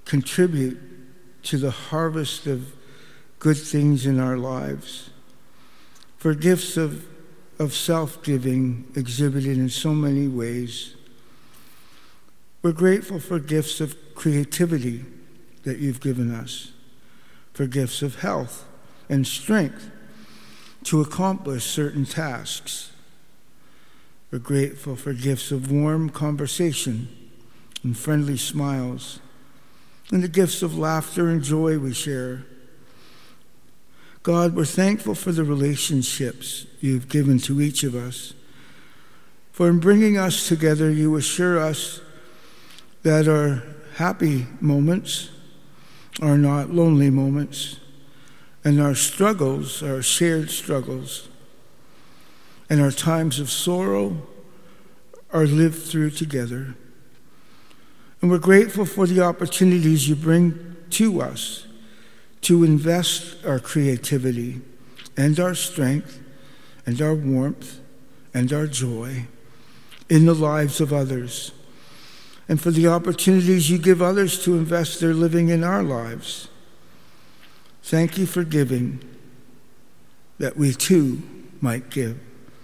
contribute to the harvest of good things in our lives, for gifts of self-giving exhibited in so many ways. We're grateful for gifts of creativity that you've given us, for gifts of health and strength to accomplish certain tasks. We're grateful for gifts of warm conversation and friendly smiles, and the gifts of laughter and joy we share. God, we're thankful for the relationships you've given to each of us. For in bringing us together, you assure us that our happy moments are not lonely moments, and our struggles are shared struggles, and our times of sorrow are lived through together. And we're grateful for the opportunities you bring to us to invest our creativity and our strength and our warmth and our joy in the lives of others, and for the opportunities you give others to invest their living in our lives. Thank you for giving, that we too might give.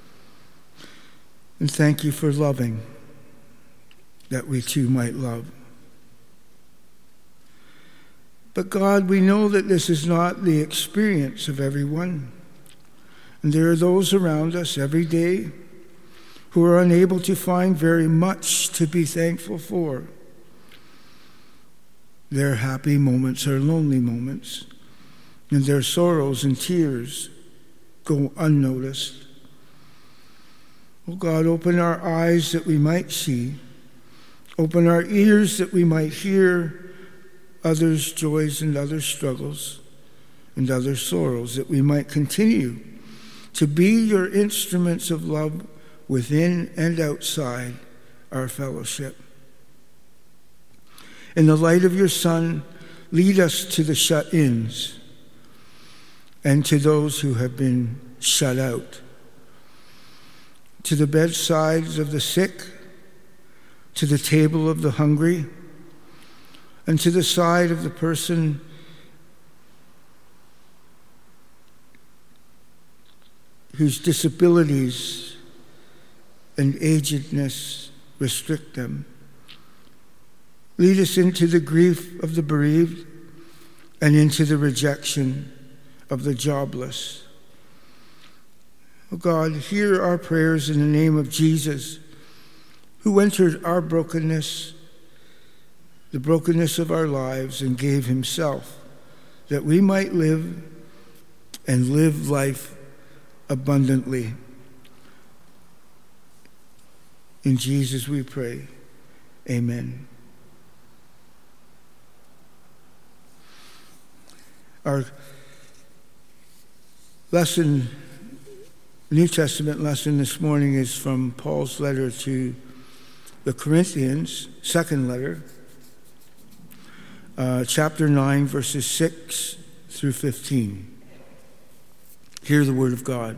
And thank you for loving, that we too might love. But God, we know that this is not the experience of everyone. And there are those around us every day who are unable to find very much to be thankful for. Their happy moments are lonely moments, and their sorrows and tears go unnoticed. Oh God, open our eyes that we might see. Open our ears that we might hear others' joys and others' struggles and others' sorrows, that we might continue to be your instruments of love within and outside our fellowship. In the light of your Son, lead us to the shut-ins and to those who have been shut out, to the bedsides of the sick, to the table of the hungry, and to the side of the person whose disabilities and agedness restrict them. Lead us into the grief of the bereaved and into the rejection of the jobless. Oh God, hear our prayers in the name of Jesus, who entered our brokenness, the brokenness of our lives, and gave himself that we might live and live life abundantly. In Jesus we pray. Amen. Our lesson, New Testament lesson this morning, is from Paul's letter to the Corinthians, second letter, chapter 9, verses 6 through 15. Hear the word of God.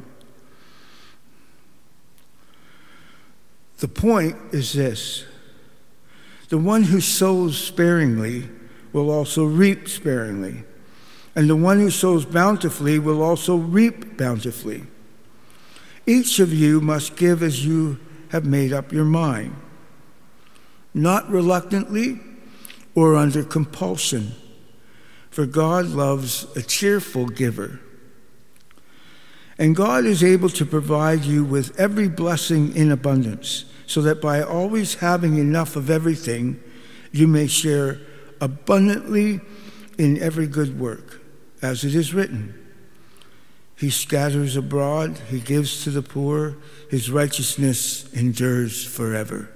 The point is this: the one who sows sparingly will also reap sparingly, and the one who sows bountifully will also reap bountifully. Each of you must give as you have made up your mind, not reluctantly or under compulsion, for God loves a cheerful giver. And God is able to provide you with every blessing in abundance, so that by always having enough of everything, you may share abundantly in every good work. As it is written, he scatters abroad, he gives to the poor, his righteousness endures forever.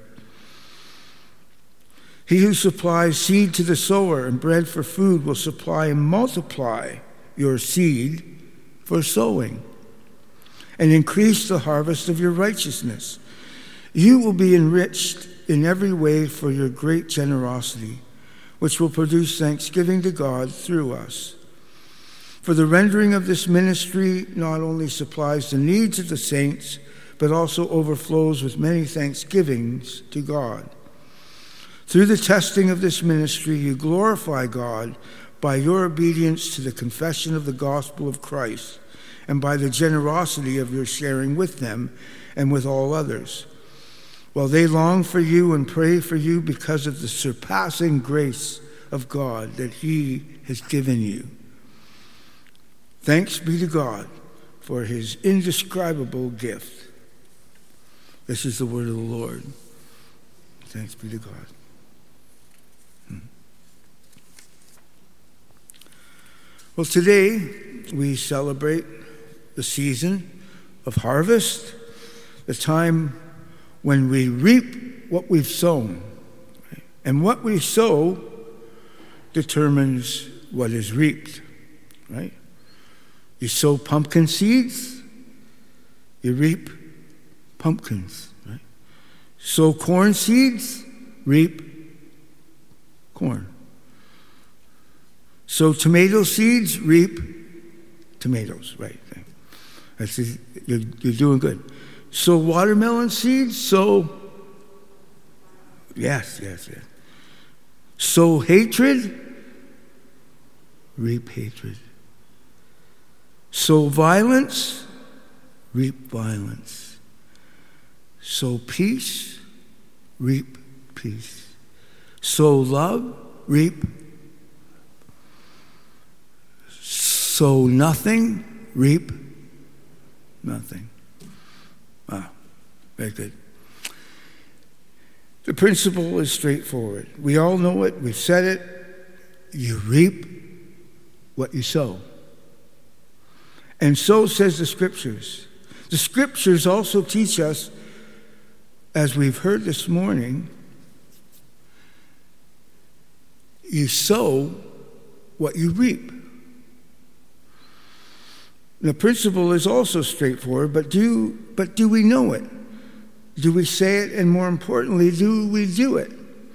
He who supplies seed to the sower and bread for food will supply and multiply your seed for sowing and increase the harvest of your righteousness. You will be enriched in every way for your great generosity, which will produce thanksgiving to God through us. For the rendering of this ministry not only supplies the needs of the saints, but also overflows with many thanksgivings to God. Through the testing of this ministry, you glorify God by your obedience to the confession of the gospel of Christ and by the generosity of your sharing with them and with all others. While they long for you and pray for you because of the surpassing grace of God that He has given you. Thanks be to God for His indescribable gift. This is the word of the Lord. Thanks be to God. Well, today we celebrate the season of harvest, the time when we reap what we've sown. And what we sow determines what is reaped, right? You sow pumpkin seeds, you reap pumpkins, right? Sow corn seeds, reap corn. Sow tomato seeds, reap tomatoes, right? You're doing good. Sow watermelon seeds, yes. Sow hatred, reap hatred. Sow violence, reap violence. Sow peace, reap peace. Sow love, reap. Sow nothing, reap nothing. Wow, very good. The principle is straightforward. We all know it. We've said it. You reap what you sow. And so says the Scriptures. The Scriptures also teach us, as we've heard this morning, you sow what you reap. The principle is also straightforward, but do we know it? Do we say it? And more importantly, do we do it?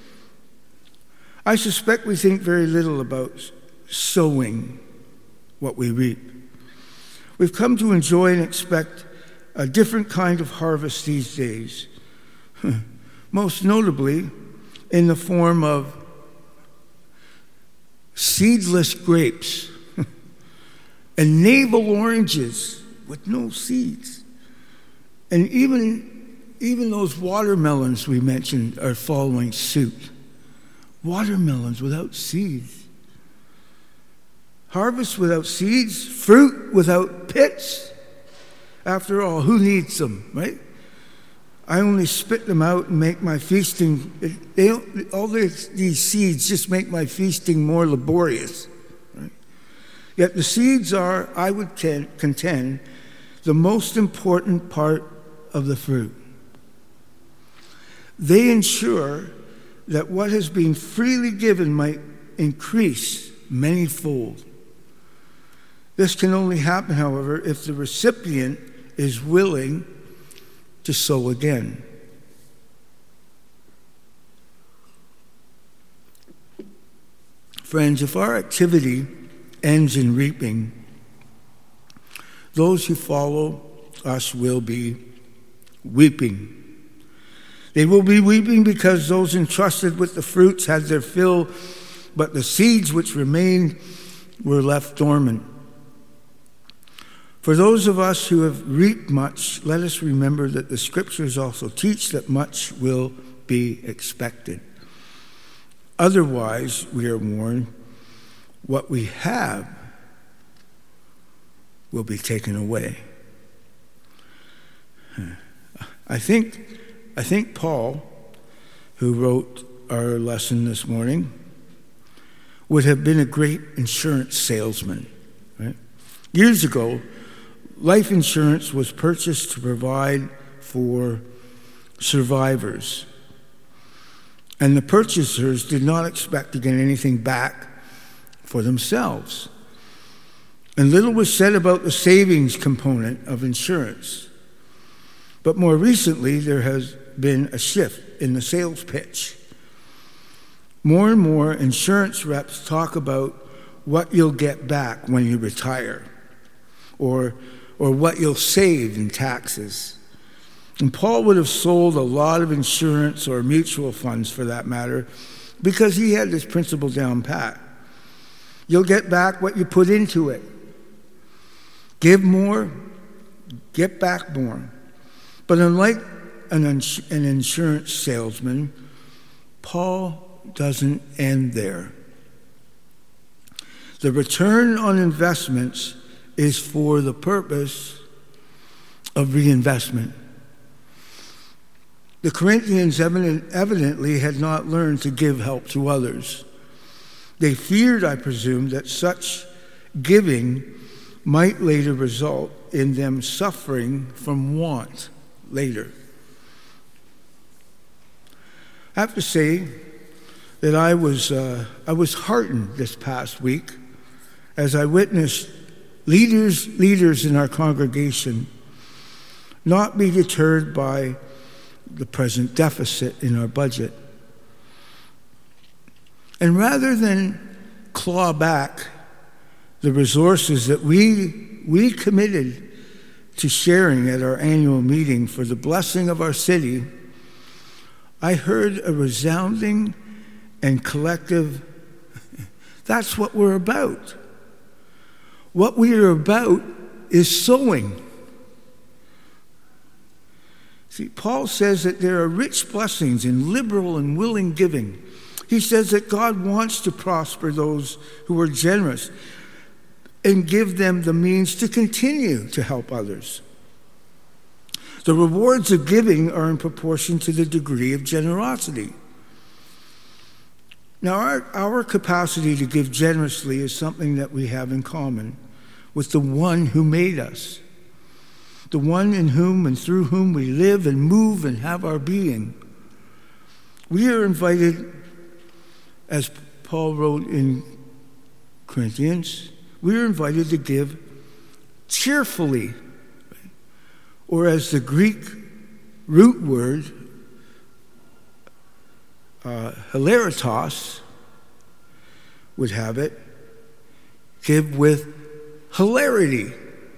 I suspect we think very little about sowing what we reap. We've come to enjoy and expect a different kind of harvest these days, most notably in the form of seedless grapes and navel oranges with no seeds. And even those watermelons we mentioned are following suit. Watermelons without seeds. Harvest without seeds, fruit without pits. After all, who needs them, right? I only spit them out and make my feasting, all these seeds just make my feasting more laborious. Right? Yet the seeds are, I would contend, the most important part of the fruit. They ensure that what has been freely given might increase manyfold. This can only happen, however, if the recipient is willing to sow again. Friends, if our activity ends in reaping, those who follow us will be weeping. They will be weeping because those entrusted with the fruits had their fill, but the seeds which remained were left dormant. For those of us who have reaped much, let us remember that the Scriptures also teach that much will be expected. Otherwise, we are warned, what we have will be taken away. I think Paul, who wrote our lesson this morning, would have been a great insurance salesman. Right? Years ago, life insurance was purchased to provide for survivors. And the purchasers did not expect to get anything back for themselves. And little was said about the savings component of insurance. But more recently, there has been a shift in the sales pitch. More and more insurance reps talk about what you'll get back when you retire, or what you'll save in taxes. And Paul would have sold a lot of insurance or mutual funds, for that matter, because he had this principle down pat. You'll get back what you put into it. Give more, get back more. But unlike an insurance salesman, Paul doesn't end there. The return on investments is for the purpose of reinvestment. The Corinthians evidently had not learned to give help to others. They feared, I presume, that such giving might later result in them suffering from want later. I have to say that I was heartened this past week as I witnessed leaders in our congregation not be deterred by the present deficit in our budget. And rather than claw back the resources that we committed to sharing at our annual meeting for the blessing of our city, I heard a resounding and collective, that's what we're about. What we are about is sowing. See, Paul says that there are rich blessings in liberal and willing giving. He says that God wants to prosper those who are generous and give them the means to continue to help others. The rewards of giving are in proportion to the degree of generosity. Now, our capacity to give generously is something that we have in common with the one who made us, the one in whom and through whom we live and move and have our being. We are invited, as Paul wrote in Corinthians, we are invited to give cheerfully, or as the Greek root word, hilaritas, would have it, give with hilarity.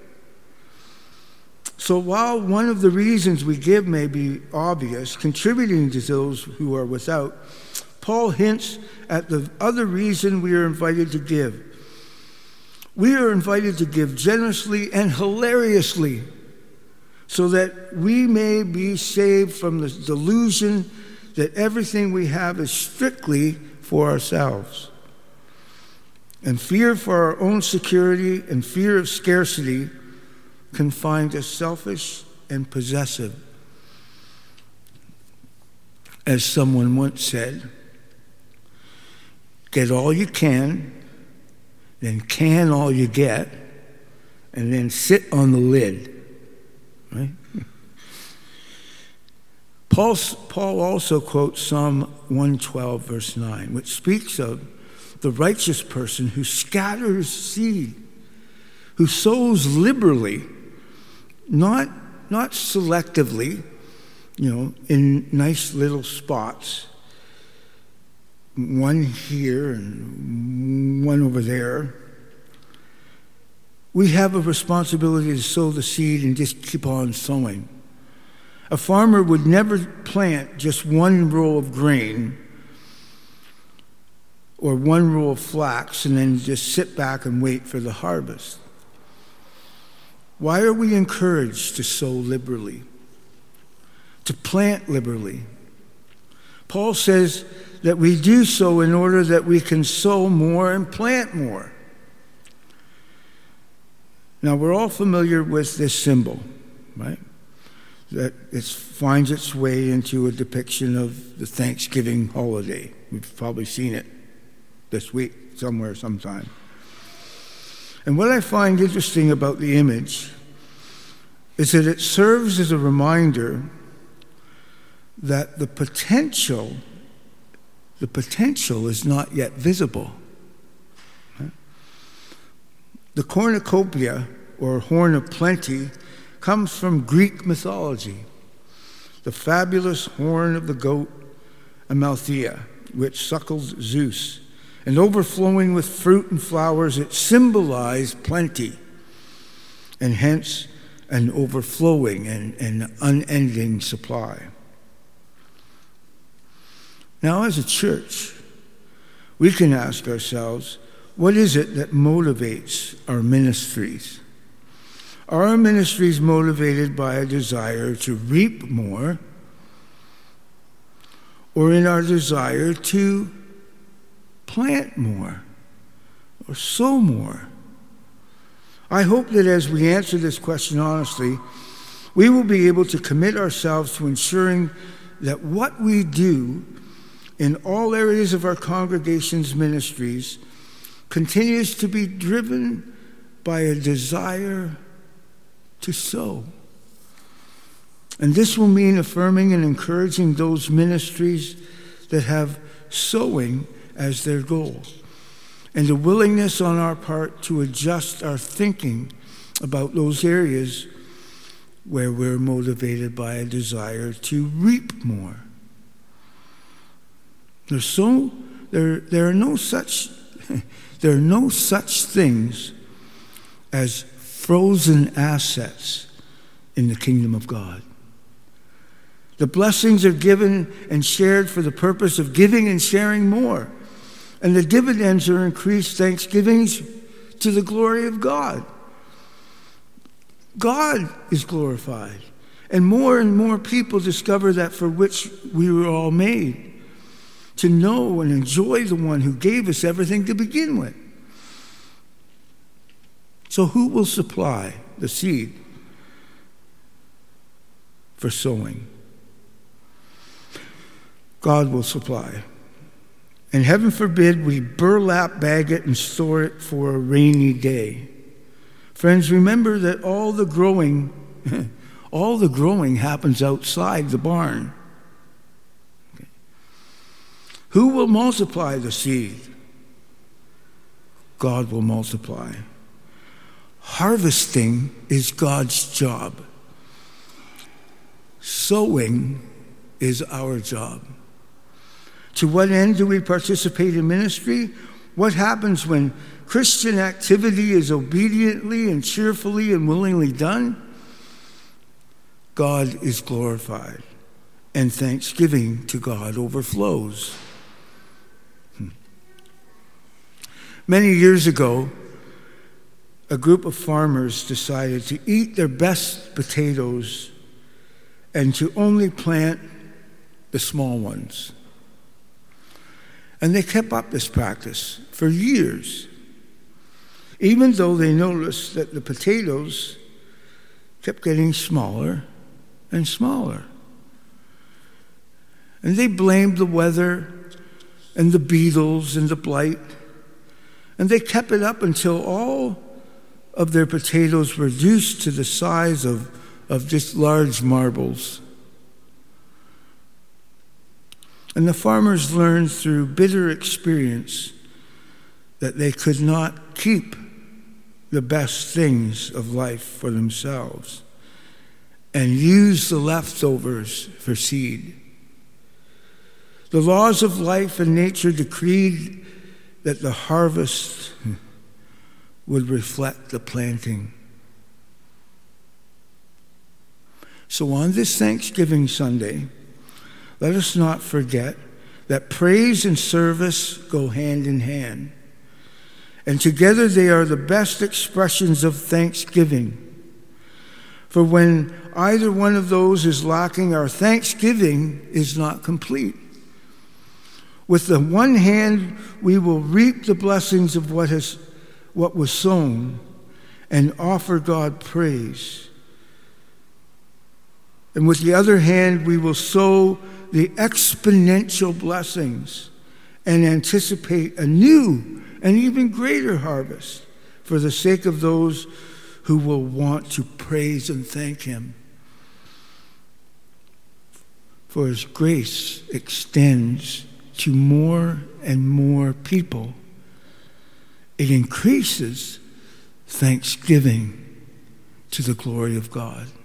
So while one of the reasons we give may be obvious, contributing to those who are without, Paul hints at the other reason we are invited to give. We are invited to give generously and hilariously so that we may be saved from the delusion that everything we have is strictly for ourselves. And fear for our own security and fear of scarcity can find us selfish and possessive. As someone once said, get all you can, then can all you get, and then sit on the lid. Right? Paul also quotes Psalm 112, verse 9, which speaks of the righteous person who scatters seed, who sows liberally, not selectively, in nice little spots, one here and one over there. We have a responsibility to sow the seed and just keep on sowing. A farmer would never plant just one row of grain or one row of flax and then just sit back and wait for the harvest. Why are we encouraged to sow liberally, to plant liberally? Paul says that we do so in order that we can sow more and plant more. Now, we're all familiar with this symbol, right? That it finds its way into a depiction of the Thanksgiving holiday. We've probably seen it this week somewhere, sometime. And what I find interesting about the image is that it serves as a reminder that the potential is not yet visible. Right? The cornucopia, or horn of plenty, comes from Greek mythology. The fabulous horn of the goat Amalthea, which suckled Zeus, and overflowing with fruit and flowers, it symbolized plenty, and hence and overflowing and unending supply. Now, as a church, we can ask ourselves, what is it that motivates our ministries? Are our ministries motivated by a desire to reap more, or in our desire to plant more or sow more? I hope that as we answer this question honestly, we will be able to commit ourselves to ensuring that what we do in all areas of our congregation's ministries continues to be driven by a desire to sow. And this will mean affirming and encouraging those ministries that have sowing as their goal, and a willingness on our part to adjust our thinking about those areas where we're motivated by a desire to reap more. There are no such things as frozen assets in the kingdom of God. The blessings are given and shared for the purpose of giving and sharing more. And the dividends are increased thanksgivings to the glory of God. God is glorified. And more people discover that for which we were all made, to know and enjoy the one who gave us everything to begin with. So who will supply the seed for sowing? God will supply. And heaven forbid we burlap bag it and store it for a rainy day. Friends, remember that all the growing happens outside the barn. Okay. Who will multiply the seed? God will multiply. Harvesting is God's job. Sowing is our job. To what end do we participate in ministry? What happens when Christian activity is obediently and cheerfully and willingly done? God is glorified, and thanksgiving to God overflows. Many years ago, a group of farmers decided to eat their best potatoes and to only plant the small ones. And they kept up this practice for years, even though they noticed that the potatoes kept getting smaller and smaller. And they blamed the weather and the beetles and the blight. And they kept it up until all of their potatoes were reduced to the size of just large marbles. And the farmers learned through bitter experience that they could not keep the best things of life for themselves and use the leftovers for seed. The laws of life and nature decreed that the harvest would reflect the planting. So on this Thanksgiving Sunday, let us not forget that praise and service go hand in hand. And together they are the best expressions of thanksgiving. For when either one of those is lacking, our thanksgiving is not complete. With the one hand, we will reap the blessings of what was sown and offer God praise. And with the other hand, we will sow the exponential blessings and anticipate a new and even greater harvest for the sake of those who will want to praise and thank Him. For His grace extends to more and more people. It increases thanksgiving to the glory of God.